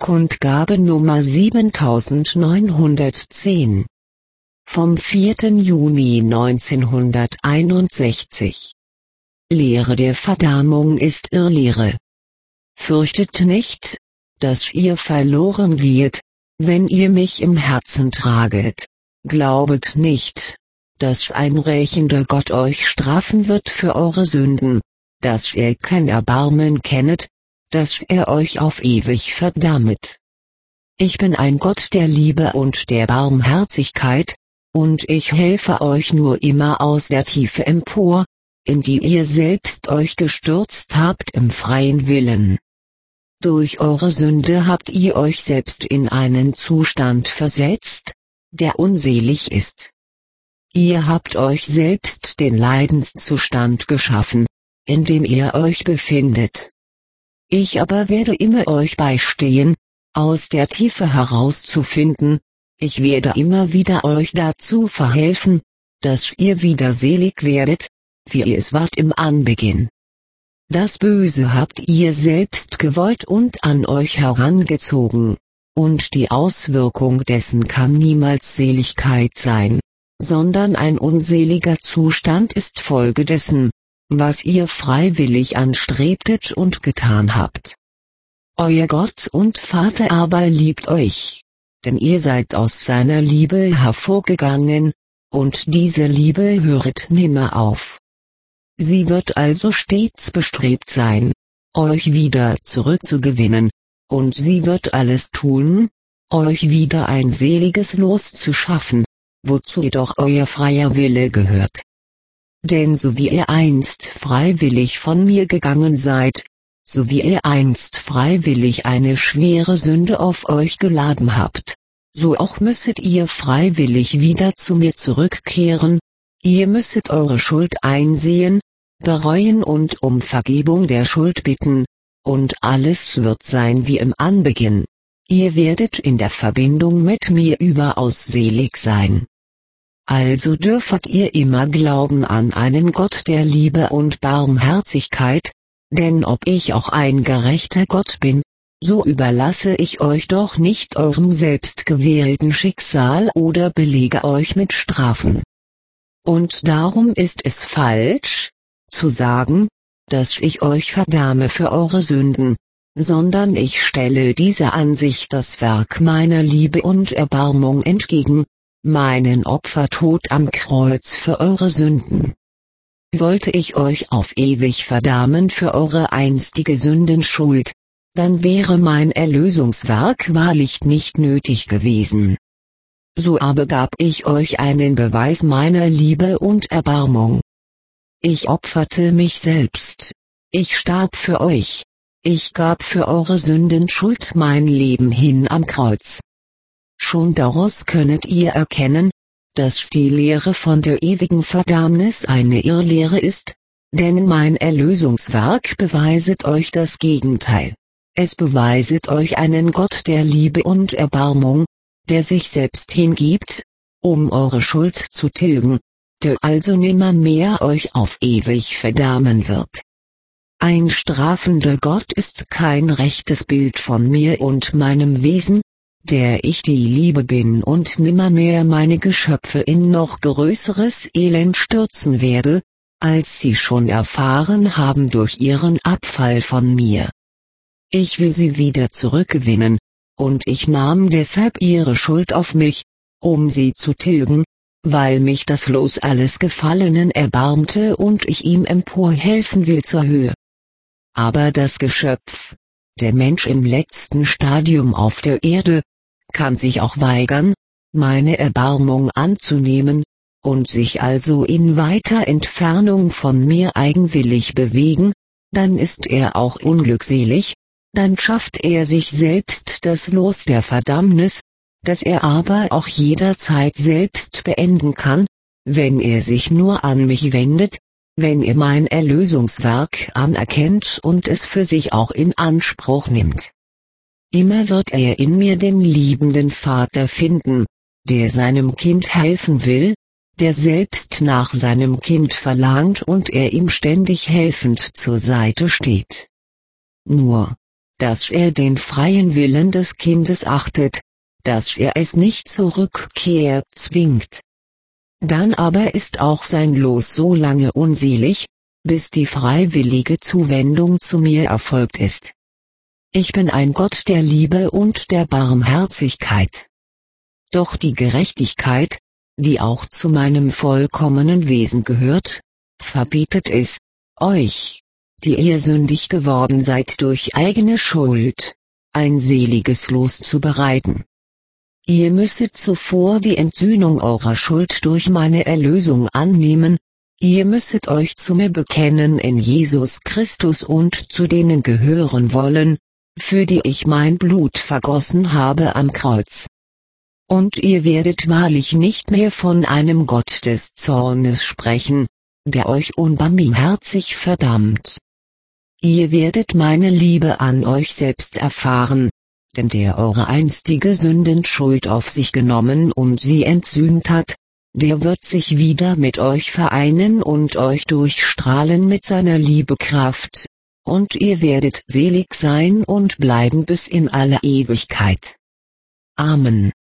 Kundgabe Nummer 7910. Vom 4. Juni 1961. Lehre der Verdammung ist Irrlehre. Fürchtet nicht, dass ihr verloren geht, wenn ihr mich im Herzen traget. Glaubet nicht, dass ein rächender Gott euch strafen wird für eure Sünden, dass er kein Erbarmen kennet, dass er euch auf ewig verdammet. Ich bin ein Gott der Liebe und der Barmherzigkeit, und ich helfe euch nur immer aus der Tiefe empor, in die ihr selbst euch gestürzt habt im freien Willen. Durch eure Sünde habt ihr euch selbst in einen Zustand versetzt, der unselig ist. Ihr habt euch selbst den Leidenszustand geschaffen, in dem ihr euch befindet. Ich aber werde immer euch beistehen, aus der Tiefe herauszufinden, ich werde immer wieder euch dazu verhelfen, dass ihr wieder selig werdet, wie ihr es wart im Anbeginn. Das Böse habt ihr selbst gewollt und an euch herangezogen, und die Auswirkung dessen kann niemals Seligkeit sein, sondern ein unseliger Zustand ist Folge dessen, was ihr freiwillig anstrebtet und getan habt. Euer Gott und Vater aber liebt euch, denn ihr seid aus seiner Liebe hervorgegangen, und diese Liebe höret nimmer auf. Sie wird also stets bestrebt sein, euch wieder zurückzugewinnen, und sie wird alles tun, euch wieder ein seliges Los zu schaffen, wozu jedoch euer freier Wille gehört. Denn so wie ihr einst freiwillig von mir gegangen seid, so wie ihr einst freiwillig eine schwere Sünde auf euch geladen habt, so auch müsset ihr freiwillig wieder zu mir zurückkehren, ihr müsset eure Schuld einsehen, bereuen und um Vergebung der Schuld bitten, und alles wird sein wie im Anbeginn. Ihr werdet in der Verbindung mit mir überaus selig sein. Also dürfet ihr immer glauben an einen Gott der Liebe und Barmherzigkeit, denn ob ich auch ein gerechter Gott bin, so überlasse ich euch doch nicht eurem selbstgewählten Schicksal oder belege euch mit Strafen. Und darum ist es falsch, zu sagen, dass ich euch verdamme für eure Sünden, sondern ich stelle dieser Ansicht das Werk meiner Liebe und Erbarmung entgegen, meinen Opfertod am Kreuz für eure Sünden. Wollte ich euch auf ewig verdammen für eure einstige Sündenschuld, dann wäre mein Erlösungswerk wahrlich nicht nötig gewesen. So aber gab ich euch einen Beweis meiner Liebe und Erbarmung. Ich opferte mich selbst. Ich starb für euch. Ich gab für eure Sündenschuld mein Leben hin am Kreuz. Schon daraus könnet ihr erkennen, dass die Lehre von der ewigen Verdammnis eine Irrlehre ist, denn mein Erlösungswerk beweiset euch das Gegenteil. Es beweiset euch einen Gott der Liebe und Erbarmung, der sich selbst hingibt, um eure Schuld zu tilgen, der also nimmermehr euch auf ewig verdammen wird. Ein strafender Gott ist kein rechtes Bild von mir und meinem Wesen, der ich die Liebe bin und nimmermehr meine Geschöpfe in noch größeres Elend stürzen werde, als sie schon erfahren haben durch ihren Abfall von mir. Ich will sie wieder zurückgewinnen, und ich nahm deshalb ihre Schuld auf mich, um sie zu tilgen, weil mich das Los alles Gefallenen erbarmte und ich ihm emporhelfen will zur Höhe. Aber das Geschöpf, der Mensch im letzten Stadium auf der Erde, kann sich auch weigern, meine Erbarmung anzunehmen, und sich also in weiter Entfernung von mir eigenwillig bewegen, dann ist er auch unglückselig, dann schafft er sich selbst das Los der Verdammnis, das er aber auch jederzeit selbst beenden kann, wenn er sich nur an mich wendet, wenn er mein Erlösungswerk anerkennt und es für sich auch in Anspruch nimmt. Immer wird er in mir den liebenden Vater finden, der seinem Kind helfen will, der selbst nach seinem Kind verlangt und er ihm ständig helfend zur Seite steht. Nur, dass er den freien Willen des Kindes achtet, dass er es nicht zur Rückkehr zwingt. Dann aber ist auch sein Los so lange unselig, bis die freiwillige Zuwendung zu mir erfolgt ist. Ich bin ein Gott der Liebe und der Barmherzigkeit. Doch die Gerechtigkeit, die auch zu meinem vollkommenen Wesen gehört, verbietet es, euch, die ihr sündig geworden seid durch eigene Schuld, ein seliges Los zu bereiten. Ihr müsset zuvor die Entsühnung eurer Schuld durch meine Erlösung annehmen, ihr müsset euch zu mir bekennen in Jesus Christus und zu denen gehören wollen, für die ich mein Blut vergossen habe am Kreuz. Und ihr werdet wahrlich nicht mehr von einem Gott des Zornes sprechen, der euch unbarmherzig verdammt. Ihr werdet meine Liebe an euch selbst erfahren, denn der eure einstige Sündenschuld auf sich genommen und sie entsühnt hat, der wird sich wieder mit euch vereinen und euch durchstrahlen mit seiner Liebekraft, und ihr werdet selig sein und bleiben bis in alle Ewigkeit. Amen.